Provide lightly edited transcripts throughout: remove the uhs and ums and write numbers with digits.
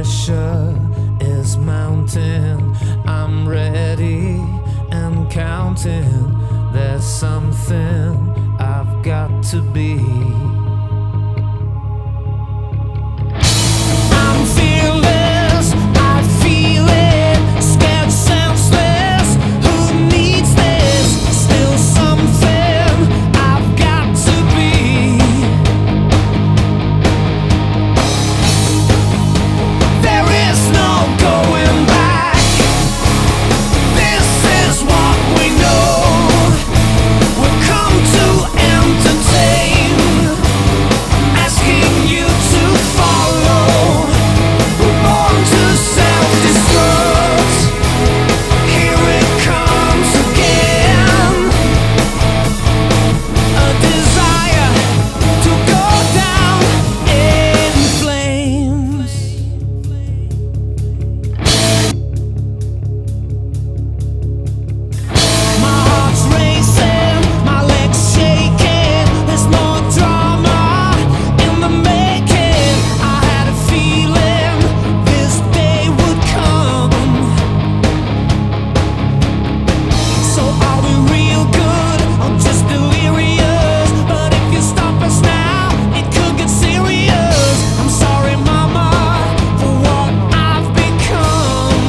pressure is mounting. I'm ready and counting. There's something I've got to be. I'm fearless, I feel it. Scared, senseless, who needs this? Still something I've got to be. There is no going back. This is what we know. We've come to entertain, asking you to follow. We're born to self-destruct. Here it comes again. A desire to go down in flames. My heart's racing, my legs shaking. There's more drama in the making. I had a feeling this day would come. So are we real good or just delirious? But if you stop us now, it could get serious. I'm sorry, mama, for what I've become.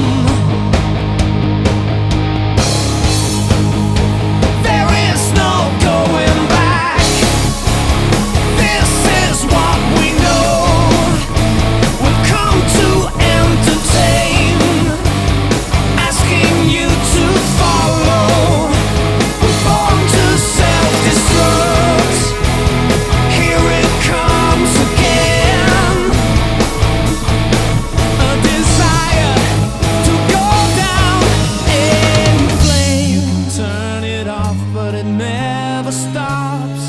There is no going back. This is what we know. We've come to entertain, asking you to follow. We're born to self-destruct. Here it comes again. A desire to go down in flames. Turn it off, but it never stops.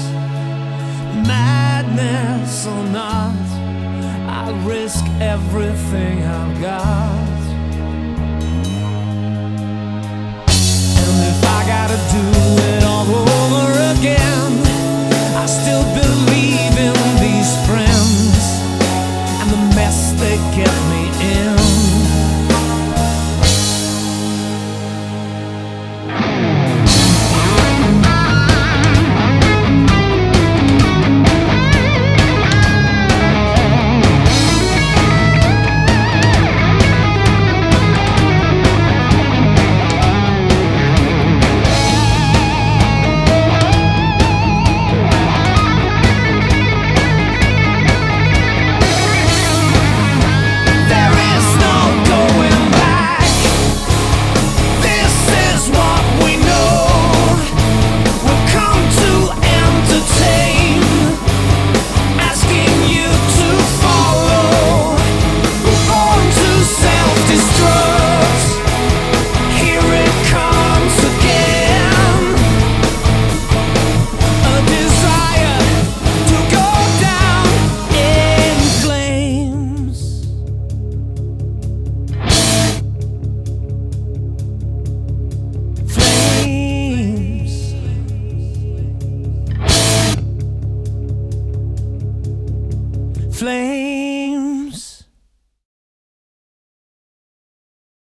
Madness or not, I'll risk everything I've got. And if I gotta